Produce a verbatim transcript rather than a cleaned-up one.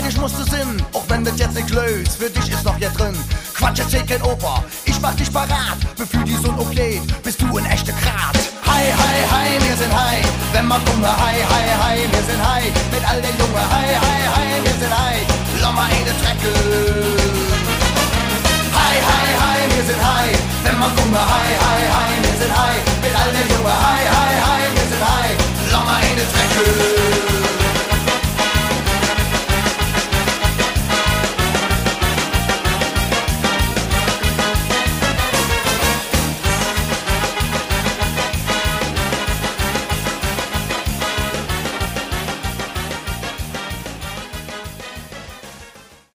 ich musste Sinn, auch wenn das jetzt nicht löst, für dich ist noch hier drin. Quatsch, erzähl kein Opa, ich mach dich parat, befühl die Sonne und Kleid, bist du ein echter Grat. Hi, hi, hi, wir sind hi, wenn man guckt, hi, hi, hi, wir sind hi, mit all den Jungen, hi, hi, hi, wir sind hi, lass mal eine Trecke. Hi, hi, hi, wir sind hi, wenn man guckt, hi, hi, hi, wir sind hi, mit all den Jungen, hi, hi, hi, wir sind hi, lass mal eine Trecke.